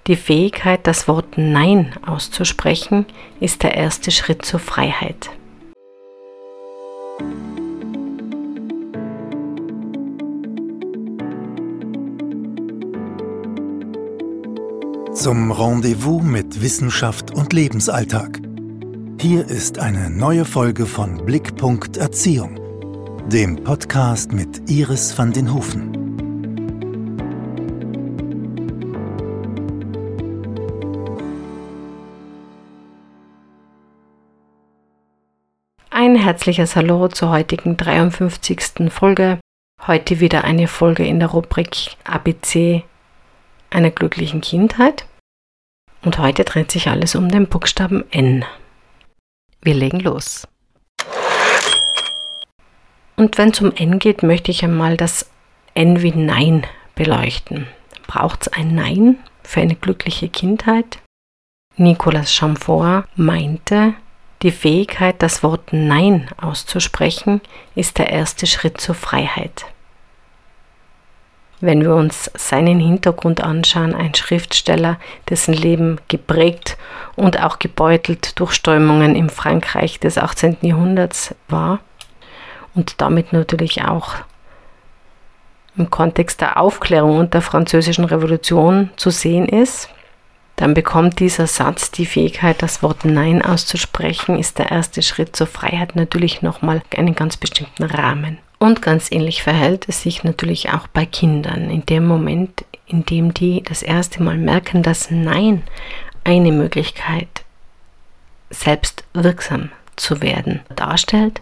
Die Fähigkeit, das Wort Nein auszusprechen, ist der erste Schritt zur Freiheit. Zum Rendezvous mit Wissenschaft und Lebensalltag. Hier ist eine neue Folge von Blickpunkt Erziehung, dem Podcast mit Iris van den Hoeven. Ein herzliches Hallo zur heutigen 53. Folge. Heute wieder eine Folge in der Rubrik ABC einer glücklichen Kindheit. Und heute dreht sich alles um den Buchstaben N. Wir legen los. Und wenn es um N geht, möchte ich einmal das N wie Nein beleuchten. Braucht es ein Nein für eine glückliche Kindheit? Nicolas Chamfort meinte, die Fähigkeit, das Wort Nein auszusprechen, ist der erste Schritt zur Freiheit. Wenn wir uns seinen Hintergrund anschauen, ein Schriftsteller, dessen Leben geprägt und auch gebeutelt durch Strömungen im Frankreich des 18. Jahrhunderts war und damit natürlich auch im Kontext der Aufklärung und der Französischen Revolution zu sehen ist, dann bekommt dieser Satz, die Fähigkeit, das Wort Nein auszusprechen, ist der erste Schritt zur Freiheit, natürlich nochmal einen ganz bestimmten Rahmen. Und ganz ähnlich verhält es sich natürlich auch bei Kindern. In dem Moment, in dem die das erste Mal merken, dass Nein eine Möglichkeit, selbst wirksam zu werden, darstellt,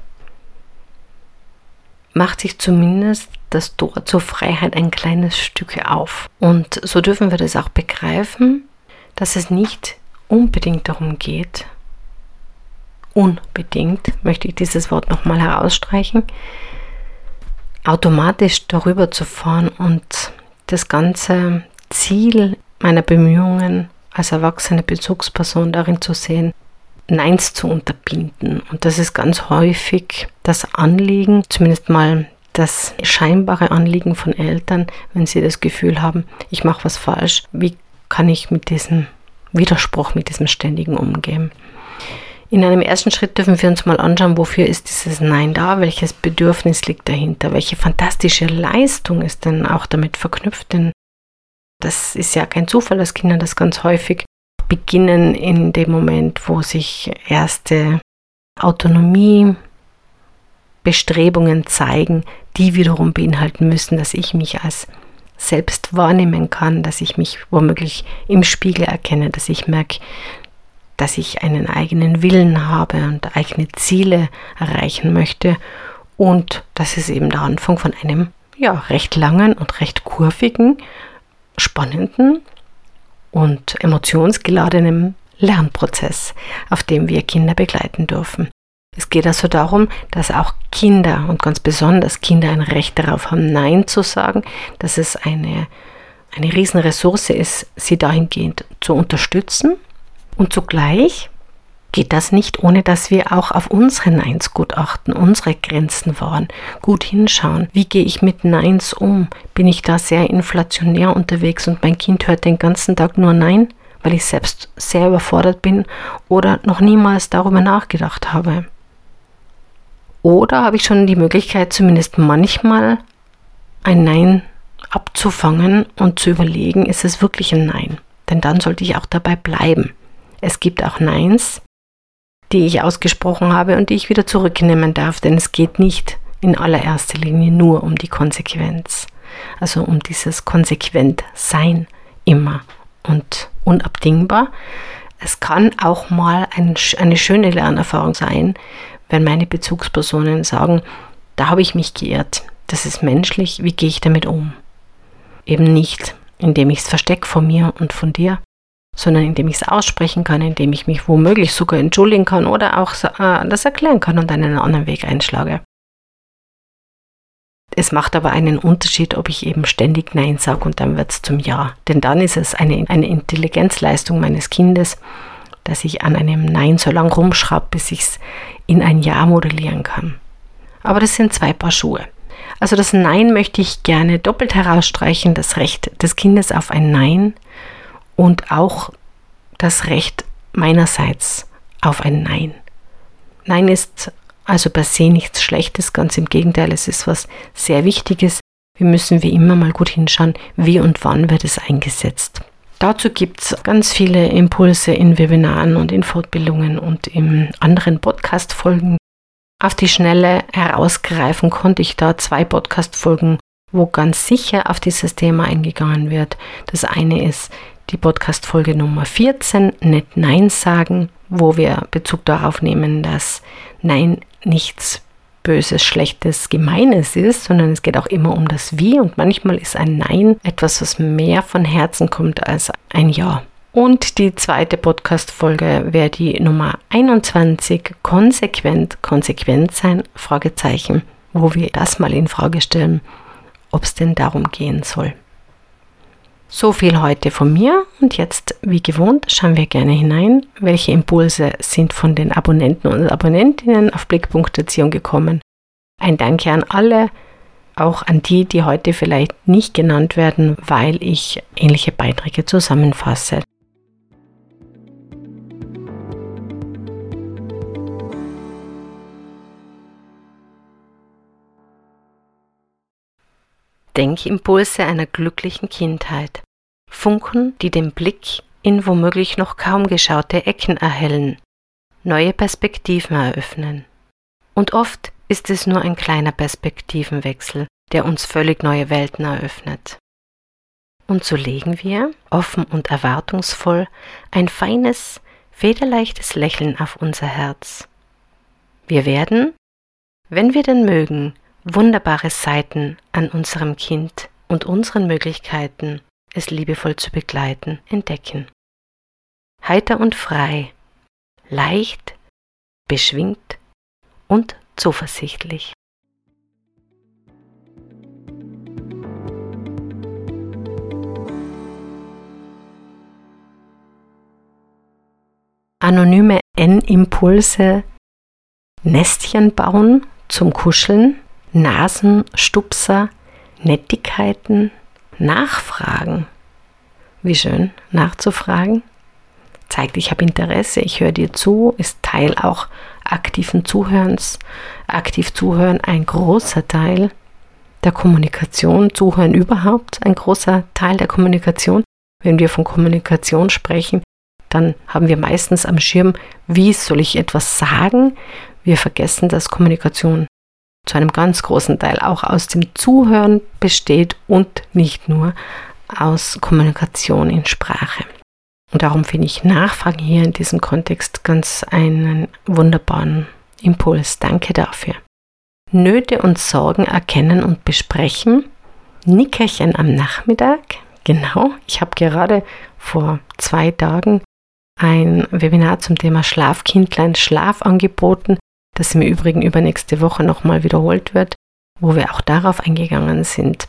macht sich zumindest das Tor zur Freiheit ein kleines Stück auf. Und so dürfen wir das auch begreifen, dass es nicht unbedingt darum geht, unbedingt, möchte ich dieses Wort nochmal herausstreichen, automatisch darüber zu fahren und das ganze Ziel meiner Bemühungen als erwachsene Bezugsperson darin zu sehen, Neins zu unterbinden. Und das ist ganz häufig das Anliegen, zumindest mal das scheinbare Anliegen von Eltern, wenn sie das Gefühl haben, ich mache was falsch, wie kann ich mit diesem Widerspruch, mit diesem Ständigen umgehen. In einem ersten Schritt dürfen wir uns mal anschauen, wofür ist dieses Nein da, welches Bedürfnis liegt dahinter, welche fantastische Leistung ist denn auch damit verknüpft, denn das ist ja kein Zufall, dass Kinder das ganz häufig beginnen in dem Moment, wo sich erste Autonomiebestrebungen zeigen, die wiederum beinhalten müssen, dass ich mich als selbst wahrnehmen kann, dass ich mich womöglich im Spiegel erkenne, dass ich merke, dass ich einen eigenen Willen habe und eigene Ziele erreichen möchte und das ist eben der Anfang von einem recht langen und recht kurvigen, spannenden und emotionsgeladenen Lernprozess, auf dem wir Kinder begleiten dürfen. Es geht also darum, dass auch Kinder und ganz besonders Kinder ein Recht darauf haben, Nein zu sagen, dass es eine Riesenressource ist, sie dahingehend zu unterstützen. Und zugleich geht das nicht, ohne dass wir auch auf unsere Neins gut achten, unsere Grenzen wahren, gut hinschauen. Wie gehe ich mit Neins um? Bin ich da sehr inflationär unterwegs und mein Kind hört den ganzen Tag nur Nein, weil ich selbst sehr überfordert bin oder noch niemals darüber nachgedacht habe? Oder habe ich schon die Möglichkeit, zumindest manchmal ein Nein abzufangen und zu überlegen, ist es wirklich ein Nein? Denn dann sollte ich auch dabei bleiben. Es gibt auch Neins, die ich ausgesprochen habe und die ich wieder zurücknehmen darf, denn es geht nicht in allererster Linie nur um die Konsequenz. Also um dieses Konsequentsein immer und unabdingbar. Es kann auch mal eine schöne Lernerfahrung sein, wenn meine Bezugspersonen sagen, da habe ich mich geirrt, das ist menschlich, wie gehe ich damit um? Eben nicht, indem ich es verstecke von mir und von dir, sondern indem ich es aussprechen kann, indem ich mich womöglich sogar entschuldigen kann oder auch das erklären kann und einen anderen Weg einschlage. Es macht aber einen Unterschied, ob ich eben ständig Nein sage und dann wird es zum Ja. Denn dann ist es eine Intelligenzleistung meines Kindes, dass ich an einem Nein so lange rumschraube, bis ich es in ein Ja modellieren kann. Aber das sind zwei Paar Schuhe. Also das Nein möchte ich gerne doppelt herausstreichen, das Recht des Kindes auf ein Nein und auch das Recht meinerseits auf ein Nein. Nein ist also per se nichts Schlechtes, ganz im Gegenteil, es ist was sehr Wichtiges. Wir müssen wie immer mal gut hinschauen, wie und wann wird es eingesetzt. Dazu gibt es ganz viele Impulse in Webinaren und in Fortbildungen und in anderen Podcast-Folgen. Auf die Schnelle herausgreifen konnte ich da 2 Podcast-Folgen, wo ganz sicher auf dieses Thema eingegangen wird. Das eine ist die Podcast-Folge Nummer 14, nicht Nein sagen, wo wir Bezug darauf nehmen, dass Nein nichts Böses, Schlechtes, Gemeines ist, sondern es geht auch immer um das Wie und manchmal ist ein Nein etwas, was mehr von Herzen kommt als ein Ja. Und die zweite Podcast-Folge wäre die Nummer 21, konsequent sein, Fragezeichen, wo wir das mal in Frage stellen, ob es denn darum gehen soll. So viel heute von mir und jetzt, wie gewohnt, schauen wir gerne hinein, welche Impulse sind von den Abonnenten und Abonnentinnen auf Blick.Erziehung gekommen. Ein Danke an alle, auch an die heute vielleicht nicht genannt werden, weil ich ähnliche Beiträge zusammenfasse. Denkimpulse einer glücklichen Kindheit. Funken, die den Blick in womöglich noch kaum geschaute Ecken erhellen, neue Perspektiven eröffnen. Und oft ist es nur ein kleiner Perspektivenwechsel, der uns völlig neue Welten eröffnet. Und so legen wir, offen und erwartungsvoll, ein feines, federleichtes Lächeln auf unser Herz. Wir werden, wenn wir denn mögen, wunderbare Seiten an unserem Kind und unseren Möglichkeiten, es liebevoll zu begleiten, entdecken. Heiter und frei, leicht, beschwingt und zuversichtlich. Anonyme N-Impulse, Nestchen bauen zum Kuscheln, Nasenstupser, Nettigkeiten, Nachfragen. Wie schön, nachzufragen. Zeigt, ich habe Interesse, ich höre dir zu, ist Teil auch aktiven Zuhörens. Aktiv zuhören, ein großer Teil der Kommunikation, Zuhören überhaupt, ein großer Teil der Kommunikation. Wenn wir von Kommunikation sprechen, dann haben wir meistens am Schirm, wie soll ich etwas sagen? Wir vergessen, dass Kommunikation zu einem ganz großen Teil auch aus dem Zuhören besteht und nicht nur aus Kommunikation in Sprache. Und darum finde ich Nachfragen hier in diesem Kontext ganz einen wunderbaren Impuls. Danke dafür. Nöte und Sorgen erkennen und besprechen. Nickerchen am Nachmittag. Genau, ich habe gerade vor 2 Tagen ein Webinar zum Thema Schlafkindlein, Schlaf angeboten, das im Übrigen übernächste Woche nochmal wiederholt wird, wo wir auch darauf eingegangen sind.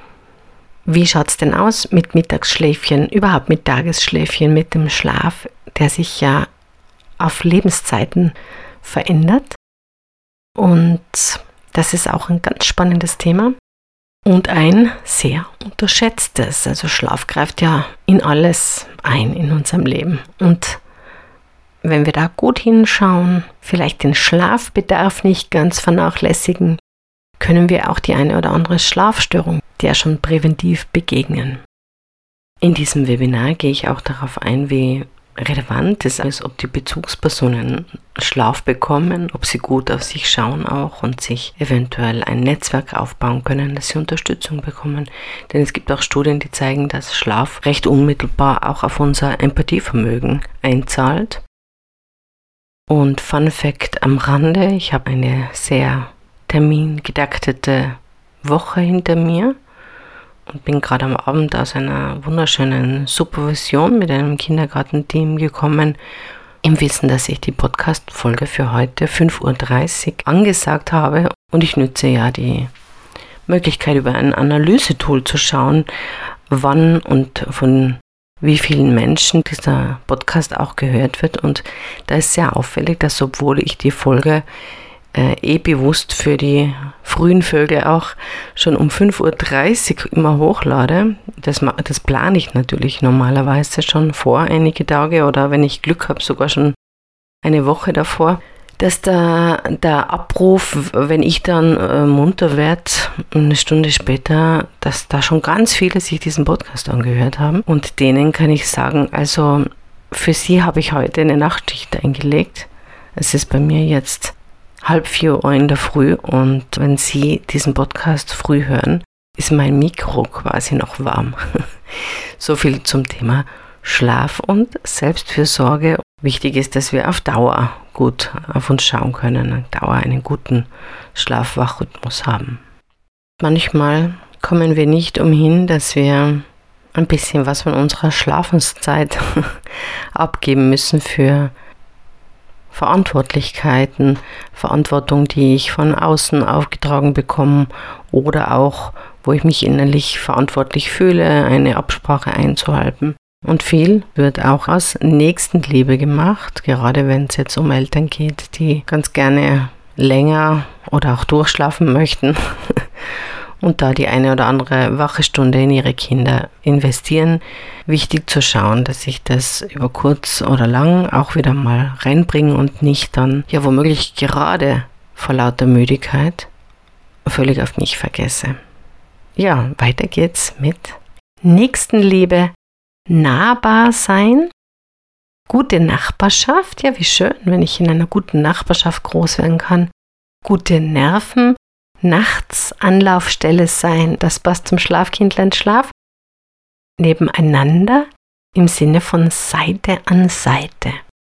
Wie schaut es denn aus mit Mittagsschläfchen, überhaupt mit Tagesschläfchen, mit dem Schlaf, der sich ja auf Lebenszeiten verändert? Und das ist auch ein ganz spannendes Thema und ein sehr unterschätztes. Also Schlaf greift ja in alles ein in unserem Leben. Und wenn wir da gut hinschauen, vielleicht den Schlafbedarf nicht ganz vernachlässigen, können wir auch die eine oder andere Schlafstörung der schon präventiv begegnen. In diesem Webinar gehe ich auch darauf ein, wie relevant es ist, ob die Bezugspersonen Schlaf bekommen, ob sie gut auf sich schauen auch und sich eventuell ein Netzwerk aufbauen können, dass sie Unterstützung bekommen. Denn es gibt auch Studien, die zeigen, dass Schlaf recht unmittelbar auch auf unser Empathievermögen einzahlt. Und Fun Fact am Rande, ich habe eine sehr termingedaktete Woche hinter mir und bin gerade am Abend aus einer wunderschönen Supervision mit einem Kindergartenteam gekommen, im Wissen, dass ich die Podcast-Folge für heute 5:30 Uhr angesagt habe. Und ich nütze ja die Möglichkeit, über ein Analysetool zu schauen, wann und von wie vielen Menschen dieser Podcast auch gehört wird. Und da ist sehr auffällig, dass obwohl ich die Folge bewusst für die frühen Vögel auch schon um 5.30 Uhr immer hochlade. Das plane ich natürlich normalerweise schon vor einige Tage oder wenn ich Glück habe, sogar schon eine Woche davor, dass der Abruf, wenn ich dann munter werde, eine Stunde später, dass da schon ganz viele sich diesen Podcast angehört haben. Und denen kann ich sagen, also für sie habe ich heute eine Nachtschicht eingelegt. Es ist bei mir jetzt 3:30 in der Früh und wenn Sie diesen Podcast früh hören, ist mein Mikro quasi noch warm. So viel zum Thema Schlaf und Selbstfürsorge. Wichtig ist, dass wir auf Dauer gut auf uns schauen können, auf Dauer einen guten Schlaf-Wach-Rhythmus haben. Manchmal kommen wir nicht umhin, dass wir ein bisschen was von unserer Schlafenszeit abgeben müssen für Verantwortlichkeiten, Verantwortung, die ich von außen aufgetragen bekomme oder auch, wo ich mich innerlich verantwortlich fühle, eine Absprache einzuhalten. Und viel wird auch aus Nächstenliebe gemacht, gerade wenn es jetzt um Eltern geht, die ganz gerne länger oder auch durchschlafen möchten und da die eine oder andere wache Stunde in ihre Kinder investieren. Wichtig zu schauen, dass ich das über kurz oder lang auch wieder mal reinbringe und nicht dann, ja womöglich gerade vor lauter Müdigkeit, völlig auf mich vergesse. Ja, weiter geht's mit Nächstenliebe, nahbar sein, gute Nachbarschaft, ja wie schön, wenn ich in einer guten Nachbarschaft groß werden kann, gute Nerven, nachts Anlaufstelle sein, das passt zum Schlafkindlein-Schlaf, nebeneinander im Sinne von Seite an Seite.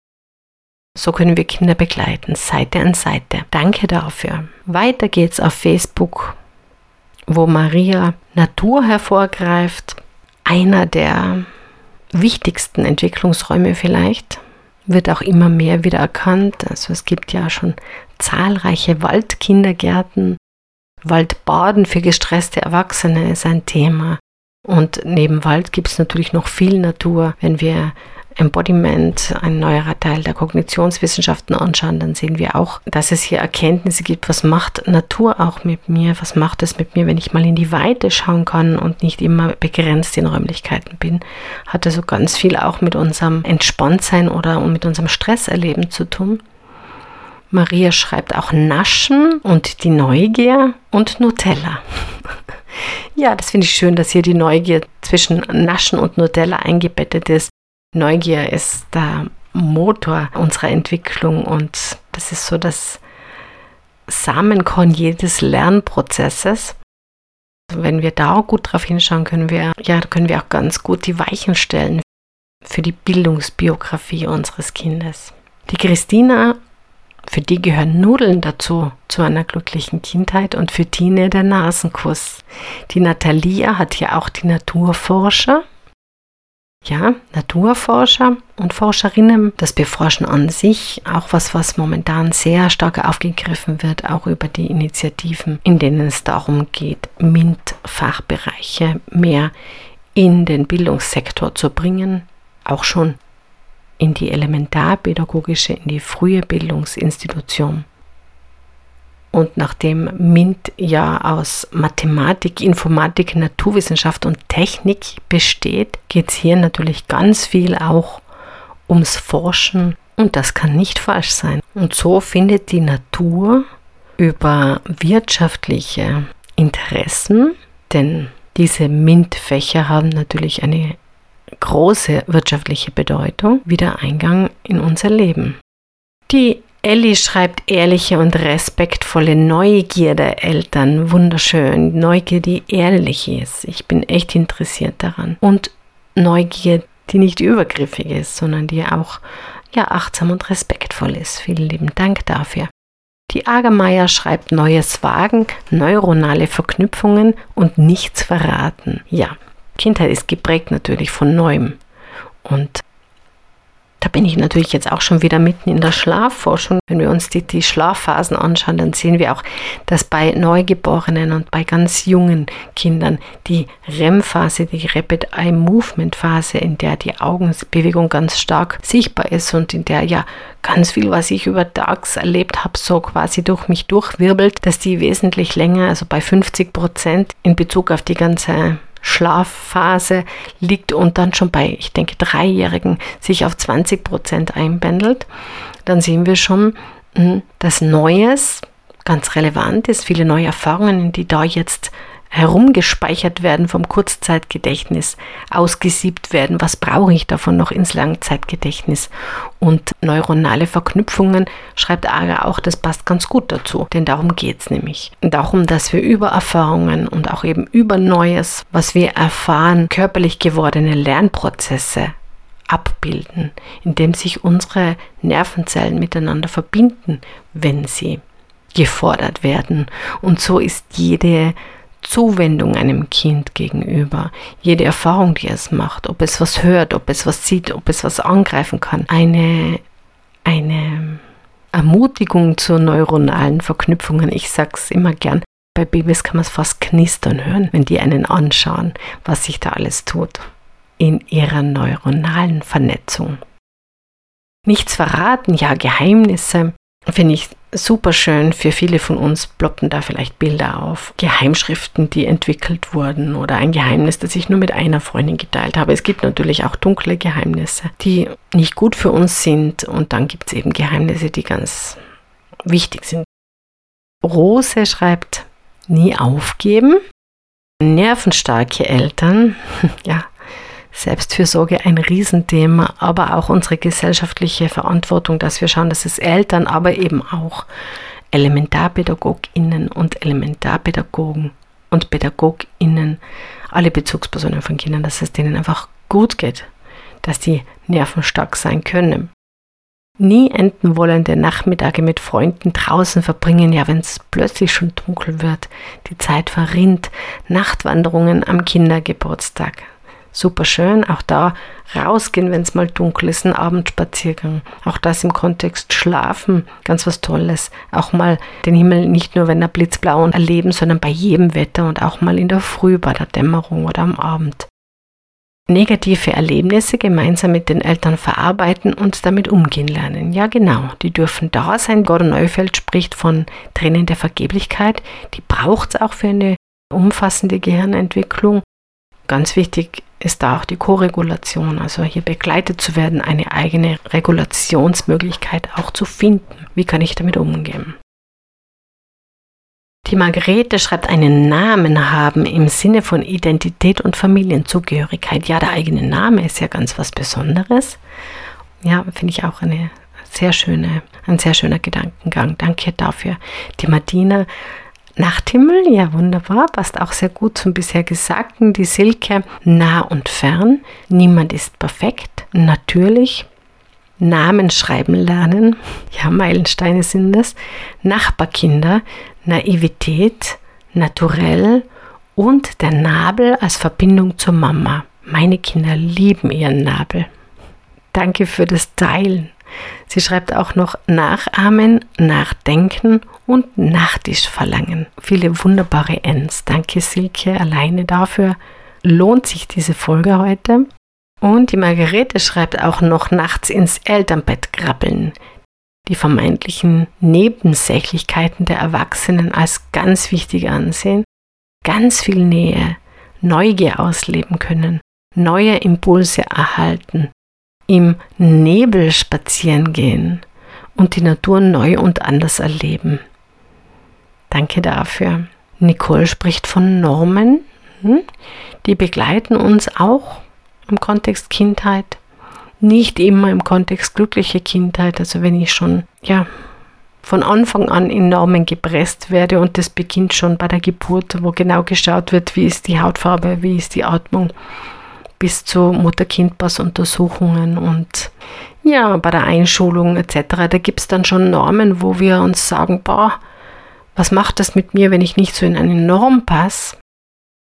So können wir Kinder begleiten, Seite an Seite. Danke dafür. Weiter geht's auf Facebook, wo Maria Natur hervorgreift. Einer der wichtigsten Entwicklungsräume vielleicht, wird auch immer mehr wieder erkannt. Also es gibt ja schon zahlreiche Waldkindergärten. Waldbaden für gestresste Erwachsene ist ein Thema. Und neben Wald gibt es natürlich noch viel Natur. Wenn wir Embodiment, ein neuerer Teil der Kognitionswissenschaften anschauen, dann sehen wir auch, dass es hier Erkenntnisse gibt, was macht Natur auch mit mir, was macht es mit mir, wenn ich mal in die Weite schauen kann und nicht immer begrenzt in Räumlichkeiten bin. Hat also ganz viel auch mit unserem Entspanntsein oder mit unserem Stresserleben zu tun. Maria schreibt auch Naschen und die Neugier und Nutella. Ja, das finde ich schön, dass hier die Neugier zwischen Naschen und Nutella eingebettet ist. Neugier ist der Motor unserer Entwicklung und das ist so das Samenkorn jedes Lernprozesses. Wenn wir da gut drauf hinschauen, können wir auch ganz gut die Weichen stellen für die Bildungsbiografie unseres Kindes. Die Christina, für die gehören Nudeln dazu, zu einer glücklichen Kindheit und für Tine der Nasenkuss. Die Natalia hat ja auch die Naturforscher. Ja, Naturforscher und Forscherinnen, das Beforschen an sich, auch was momentan sehr stark aufgegriffen wird, auch über die Initiativen, in denen es darum geht, MINT-Fachbereiche mehr in den Bildungssektor zu bringen, auch schon in die elementarpädagogische, in die frühe Bildungsinstitution. Und nachdem MINT ja aus Mathematik, Informatik, Naturwissenschaft und Technik besteht, geht es hier natürlich ganz viel auch ums Forschen und das kann nicht falsch sein. Und so findet die Natur über wirtschaftliche Interessen, denn diese MINT-Fächer haben natürlich eine große wirtschaftliche Bedeutung, wieder Eingang in unser Leben. Die Elli schreibt ehrliche und respektvolle Neugier der Eltern. Wunderschön. Neugier, die ehrlich ist. Ich bin echt interessiert daran. Und Neugier, die nicht übergriffig ist, sondern die auch achtsam und respektvoll ist. Vielen lieben Dank dafür. Die Agermeier schreibt Neues wagen, neuronale Verknüpfungen und nichts verraten. Ja, Kindheit ist geprägt natürlich von Neuem. Und Da bin ich natürlich jetzt auch schon wieder mitten in der Schlafforschung. Wenn wir uns die Schlafphasen anschauen, dann sehen wir auch, dass bei Neugeborenen und bei ganz jungen Kindern die REM-Phase, die Rapid Eye Movement Phase, in der die Augenbewegung ganz stark sichtbar ist und in der ja ganz viel, was ich übertags erlebt habe, so quasi durch mich durchwirbelt, dass die wesentlich länger, also bei 50% in Bezug auf die ganze Schlafphase liegt und dann schon bei, ich denke, 3-Jährigen sich auf 20% einpendelt, dann sehen wir schon, dass Neues ganz relevant ist, viele neue Erfahrungen, die da jetzt herumgespeichert werden vom Kurzzeitgedächtnis, ausgesiebt werden, was brauche ich davon noch ins Langzeitgedächtnis. Und neuronale Verknüpfungen, schreibt Aga auch, das passt ganz gut dazu, denn darum geht es nämlich. Darum, dass wir über Erfahrungen und auch eben über Neues, was wir erfahren, körperlich gewordene Lernprozesse abbilden, indem sich unsere Nervenzellen miteinander verbinden, wenn sie gefordert werden. Und so ist jede Zuwendung einem Kind gegenüber, jede Erfahrung, die es macht, ob es was hört, ob es was sieht, ob es was angreifen kann, eine Ermutigung zu neuronalen Verknüpfungen. Ich sage es immer gern, bei Babys kann man es fast knistern hören, wenn die einen anschauen, was sich da alles tut in ihrer neuronalen Vernetzung. Nichts verraten, ja, Geheimnisse, finde ich super schön. Für viele von uns ploppen da vielleicht Bilder auf. Geheimschriften, die entwickelt wurden oder ein Geheimnis, das ich nur mit einer Freundin geteilt habe. Es gibt natürlich auch dunkle Geheimnisse, die nicht gut für uns sind. Und dann gibt es eben Geheimnisse, die ganz wichtig sind. Rose schreibt, nie aufgeben. Nervenstarke Eltern, ja, Selbstfürsorge ein Riesenthema, aber auch unsere gesellschaftliche Verantwortung, dass wir schauen, dass es Eltern, aber eben auch ElementarpädagogInnen und Elementarpädagogen und PädagogInnen, alle Bezugspersonen von Kindern, dass es denen einfach gut geht, dass die nervenstark sein können. Nie enden wollende Nachmittage mit Freunden draußen verbringen, ja, wenn es plötzlich schon dunkel wird, die Zeit verrinnt, Nachtwanderungen am Kindergeburtstag. Super schön, auch da rausgehen, wenn es mal dunkel ist, ein Abendspaziergang. Auch das im Kontext Schlafen, ganz was Tolles. Auch mal den Himmel nicht nur, wenn er blitzblau und erleben, sondern bei jedem Wetter und auch mal in der Früh, bei der Dämmerung oder am Abend. Negative Erlebnisse gemeinsam mit den Eltern verarbeiten und damit umgehen lernen. Ja genau, die dürfen da sein. Gordon Neufeld spricht von Tränen der Vergeblichkeit. Die braucht es auch für eine umfassende Gehirnentwicklung. Ganz wichtig ist da auch die Koregulation, also hier begleitet zu werden, eine eigene Regulationsmöglichkeit auch zu finden. Wie kann ich damit umgehen? Die Margarete schreibt, einen Namen haben im Sinne von Identität und Familienzugehörigkeit. Ja, der eigene Name ist ja ganz was Besonderes. Ja, finde ich auch ein sehr schöner Gedankengang. Danke dafür. Die Martina, Nachthimmel, ja wunderbar, passt auch sehr gut zum bisher Gesagten. Die Silke, nah und fern, niemand ist perfekt, natürlich. Namen schreiben lernen, ja, Meilensteine sind das. Nachbarkinder, Naivität, naturell und der Nabel als Verbindung zur Mama. Meine Kinder lieben ihren Nabel. Danke für das Teilen. Sie schreibt auch noch nachahmen, nachdenken und Nachtisch verlangen. Viele wunderbare Ns. Danke Silke, alleine dafür lohnt sich diese Folge heute. Und die Margarete schreibt auch noch nachts ins Elternbett krabbeln. Die vermeintlichen Nebensächlichkeiten der Erwachsenen als ganz wichtig ansehen. Ganz viel Nähe, Neugier ausleben können, neue Impulse erhalten. Im Nebel spazieren gehen und die Natur neu und anders erleben. Danke dafür. Nicole spricht von Normen, die begleiten uns auch im Kontext Kindheit, nicht immer im Kontext glückliche Kindheit, also wenn ich schon von Anfang an in Normen gepresst werde und das beginnt schon bei der Geburt, wo genau geschaut wird, wie ist die Hautfarbe, wie ist die Atmung, bis zu Mutter-Kind-Pass-Untersuchungen und ja, bei der Einschulung etc. Da gibt es dann schon Normen, wo wir uns sagen, was macht das mit mir, wenn ich nicht so in eine Norm passe?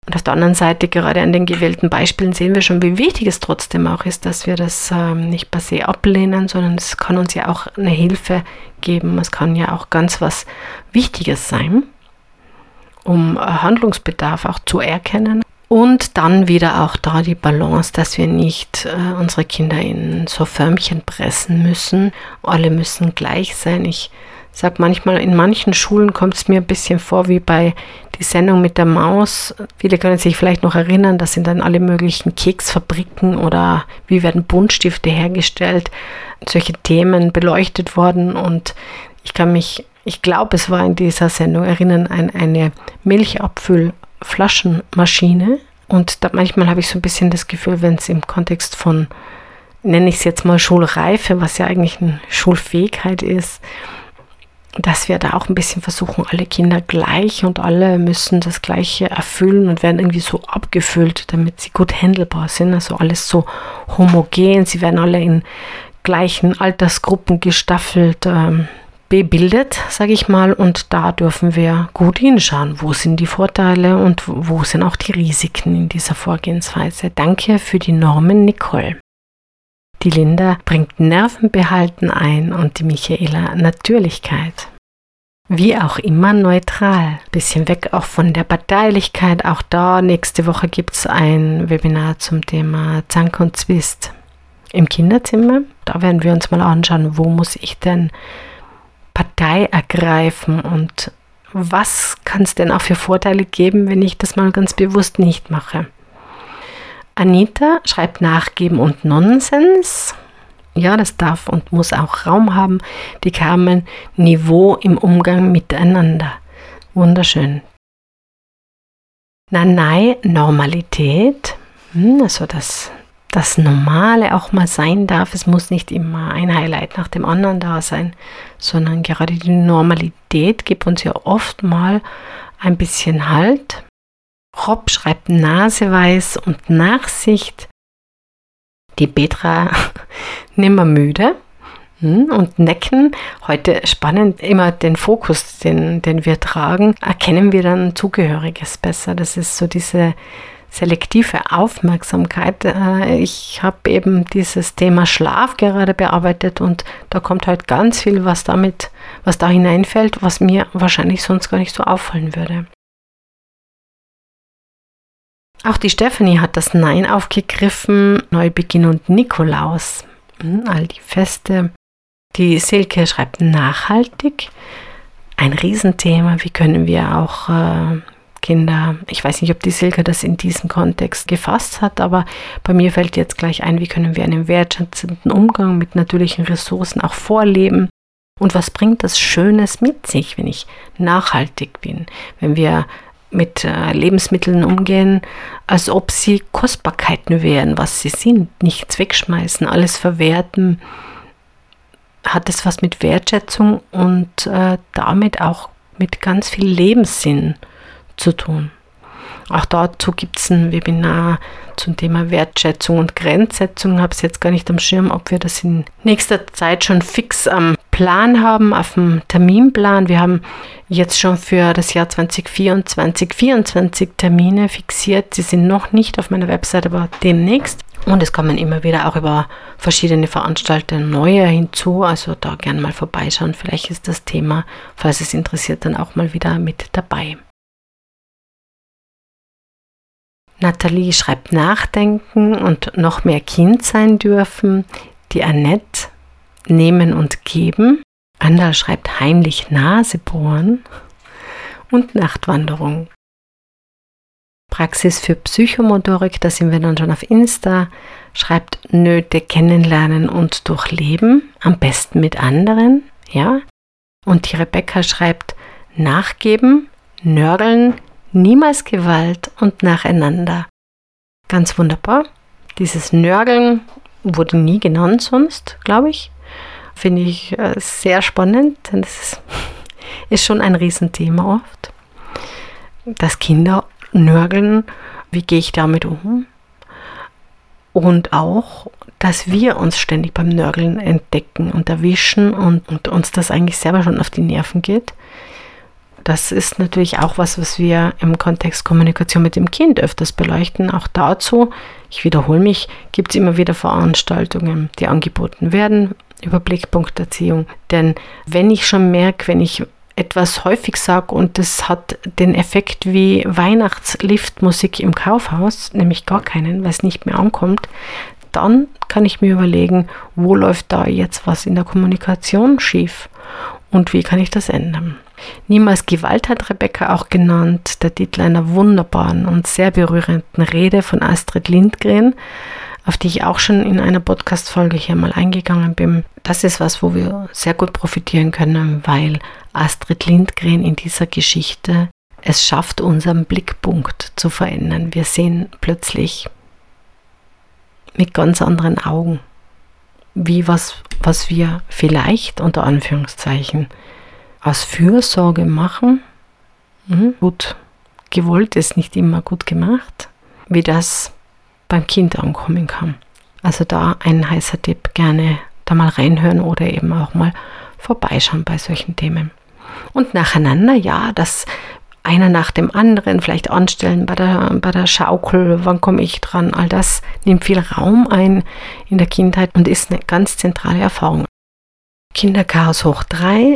Und auf der anderen Seite, gerade an den gewählten Beispielen, sehen wir schon, wie wichtig es trotzdem auch ist, dass wir das nicht per se ablehnen, sondern es kann uns ja auch eine Hilfe geben. Es kann ja auch ganz was Wichtiges sein, um Handlungsbedarf auch zu erkennen. Und dann wieder auch da die Balance, dass wir nicht unsere Kinder in so Förmchen pressen müssen. Alle müssen gleich sein. Ich sage manchmal, in manchen Schulen kommt es mir ein bisschen vor wie bei die Sendung mit der Maus. Viele können sich vielleicht noch erinnern, das sind dann alle möglichen Keksfabriken oder wie werden Buntstifte hergestellt. Solche Themen beleuchtet worden und ich glaube, es war in dieser Sendung erinnern an eine Milchabfüllflaschenmaschine. Und manchmal habe ich so ein bisschen das Gefühl, wenn es im Kontext von, nenne ich es jetzt mal Schulreife, was ja eigentlich eine Schulfähigkeit ist, dass wir da auch ein bisschen versuchen, alle Kinder gleich und alle müssen das Gleiche erfüllen und werden irgendwie so abgefüllt, damit sie gut handelbar sind. Also alles so homogen, sie werden alle in gleichen Altersgruppen gestaffelt, bebildet, sage ich mal, und da dürfen wir gut hinschauen, wo sind die Vorteile und wo sind auch die Risiken in dieser Vorgehensweise. Danke für die Normen, Nicole. Die Linda bringt Nervenbehalten ein und die Michaela Natürlichkeit. Wie auch immer neutral. Bisschen weg auch von der Parteilichkeit. Auch da, nächste Woche gibt es ein Webinar zum Thema Zank und Zwist im Kinderzimmer. Da werden wir uns mal anschauen, wo muss ich denn Partei ergreifen und was kann es denn auch für Vorteile geben, wenn ich das mal ganz bewusst nicht mache. Anita schreibt Nachgeben und Nonsens. Ja, das darf und muss auch Raum haben. Die Carmen, Niveau im Umgang miteinander. Wunderschön. Nanai, Normalität. Also das Normale auch mal sein darf. Es muss nicht immer ein Highlight nach dem anderen da sein, sondern gerade die Normalität gibt uns ja oft mal ein bisschen Halt. Rob schreibt Naseweiß und Nachsicht. Die Petra nimmer müde und Necken. Heute spannend, immer den Fokus, den wir tragen, erkennen wir dann Zugehöriges besser. Das ist so diese selektive Aufmerksamkeit. Ich habe eben dieses Thema Schlaf gerade bearbeitet und da kommt halt ganz viel, was da hineinfällt, was mir wahrscheinlich sonst gar nicht so auffallen würde. Auch die Stephanie hat das Nein aufgegriffen, Neubeginn und Nikolaus, all die Feste. Die Silke schreibt nachhaltig, ein Riesenthema, wie können wir auch Kinder, ich weiß nicht, ob die Silke das in diesem Kontext gefasst hat, aber bei mir fällt jetzt gleich ein, wie können wir einen wertschätzenden Umgang mit natürlichen Ressourcen auch vorleben und was bringt das Schönes mit sich, wenn ich nachhaltig bin, wenn wir mit Lebensmitteln umgehen, als ob sie Kostbarkeiten wären, was sie sind, nichts wegschmeißen, alles verwerten, hat es was mit Wertschätzung und damit auch mit ganz viel Lebenssinn zu tun. Auch dazu gibt es ein Webinar zum Thema Wertschätzung und Grenzsetzung. Ich habe es jetzt gar nicht am Schirm, ob wir das in nächster Zeit schon fix am Plan haben, auf dem Terminplan. Wir haben jetzt schon für das Jahr 2024 Termine fixiert. Sie sind noch nicht auf meiner Website, aber demnächst. Und es kommen immer wieder auch über verschiedene Veranstalter neue hinzu. Also da gerne mal vorbeischauen. Vielleicht ist das Thema, falls es interessiert, dann auch mal wieder mit dabei. Nathalie schreibt nachdenken und noch mehr Kind sein dürfen. Die Annette nehmen und geben. Andal schreibt heimlich Nase bohren und Nachtwanderung. Praxis für Psychomotorik, da sind wir dann schon auf Insta, schreibt Nöte kennenlernen und durchleben, am besten mit anderen, ja. Und die Rebecca schreibt nachgeben, nörgeln, niemals Gewalt und nacheinander. Ganz wunderbar. Dieses Nörgeln wurde nie genannt sonst, glaube ich. Finde ich sehr spannend, denn das ist schon ein Riesenthema oft. Dass Kinder nörgeln, wie gehe ich damit um? Und auch, dass wir uns ständig beim Nörgeln entdecken und erwischen und uns das eigentlich selber schon auf die Nerven geht. das ist natürlich auch was wir im Kontext Kommunikation mit dem Kind öfters beleuchten. Auch dazu, ich wiederhole mich, gibt es immer wieder Veranstaltungen, die angeboten werden über Blickpunkt Erziehung. Denn wenn ich schon merke, wenn ich etwas häufig sage und das hat den Effekt wie Weihnachtsliftmusik im Kaufhaus, nämlich gar keinen, weil es nicht mehr ankommt, dann kann ich mir überlegen, wo läuft da jetzt was in der Kommunikation schief und wie kann ich das ändern. Niemals Gewalt hat Rebecca auch genannt, der Titel einer wunderbaren und sehr berührenden Rede von Astrid Lindgren, auf die ich auch schon in einer Podcast-Folge hier mal eingegangen bin. Das ist was, wo wir sehr gut profitieren können, weil Astrid Lindgren in dieser Geschichte es schafft, unseren Blickpunkt zu verändern. Wir sehen plötzlich mit ganz anderen Augen, wie was wir vielleicht unter Anführungszeichen aus Fürsorge machen, gut gewollt ist nicht immer gut gemacht, wie das beim Kind ankommen kann. Also da ein heißer Tipp, gerne da mal reinhören oder eben auch mal vorbeischauen bei solchen Themen. Und nacheinander, ja, das einer nach dem anderen vielleicht anstellen bei der Schaukel, wann komme ich dran, all das nimmt viel Raum ein in der Kindheit und ist eine ganz zentrale Erfahrung. Kinderchaos hoch 3,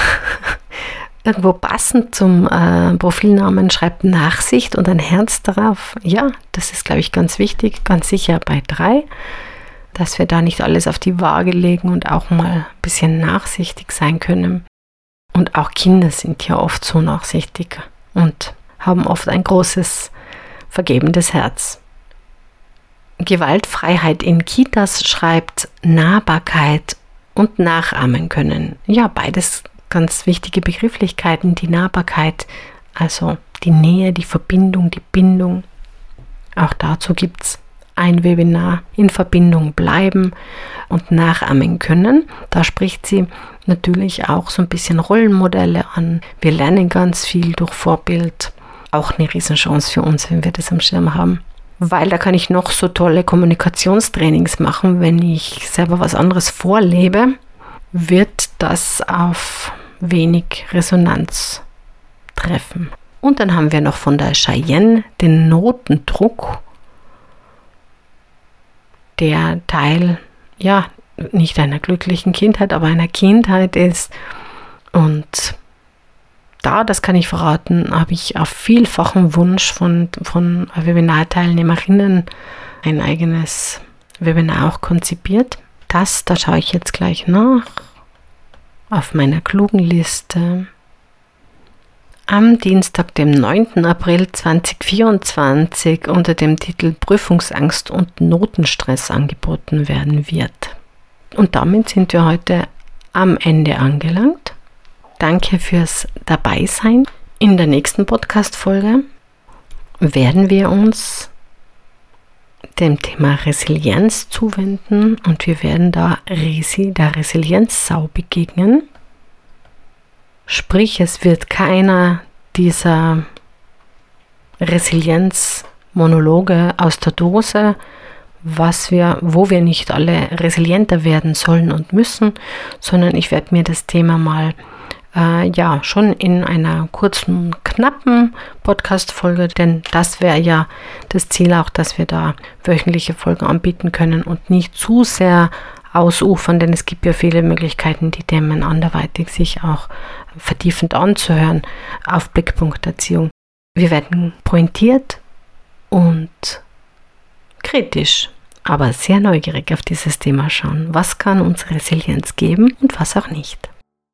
irgendwo passend zum Profilnamen schreibt Nachsicht und ein Herz darauf. Ja, das ist, glaube ich, ganz wichtig, ganz sicher bei 3, dass wir da nicht alles auf die Waage legen und auch mal ein bisschen nachsichtig sein können. Und auch Kinder sind ja oft so nachsichtig und haben oft ein großes, vergebendes Herz. Gewaltfreiheit in Kitas schreibt Nahbarkeit und nachahmen können. Ja, beides ganz wichtige Begrifflichkeiten. Die Nahbarkeit, also die Nähe, die Verbindung, die Bindung. Auch dazu gibt es ein Webinar, in Verbindung bleiben und nachahmen können. Da spricht sie natürlich auch so ein bisschen Rollenmodelle an. Wir lernen ganz viel durch Vorbild. Auch eine Riesenchance für uns, wenn wir das am Schirm haben. Weil da kann ich noch so tolle Kommunikationstrainings machen, wenn ich selber was anderes vorlebe, wird das auf wenig Resonanz treffen. Und dann haben wir noch von der Cheyenne den Notendruck, der Teil, ja, nicht einer glücklichen Kindheit, aber einer Kindheit ist. Und da, das kann ich verraten, habe ich auf vielfachen Wunsch von Webinarteilnehmerinnen ein eigenes Webinar auch konzipiert. Da schaue ich jetzt gleich nach auf meiner klugen Liste. Am Dienstag, dem 9. April 2024 unter dem Titel Prüfungsangst und Notenstress angeboten werden wird. Und damit sind wir heute am Ende angelangt. Danke fürs Dabeisein. In der nächsten Podcast-Folge werden wir uns dem Thema Resilienz zuwenden und wir werden da der Resilienzsau begegnen. Sprich, es wird keiner dieser Resilienzmonologe aus der Dose, wo wir nicht alle resilienter werden sollen und müssen, sondern ich werde mir das Thema mal schon in einer kurzen, knappen Podcast-Folge, denn das wäre ja das Ziel auch, dass wir da wöchentliche Folgen anbieten können und nicht zu sehr ausufern, denn es gibt ja viele Möglichkeiten, die Themen anderweitig sich auch vertiefend anzuhören auf Blickpunkt Erziehung. Wir werden pointiert und kritisch, aber sehr neugierig auf dieses Thema schauen. Was kann uns Resilienz geben und was auch nicht?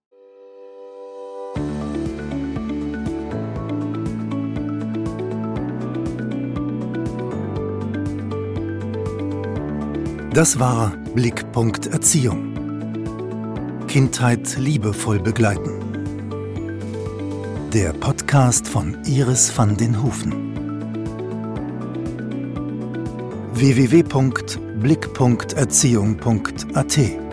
Das war Blickpunkt Erziehung. Kindheit liebevoll begleiten. Der Podcast von Iris van den Hoeven. www.blickpunkterziehung.at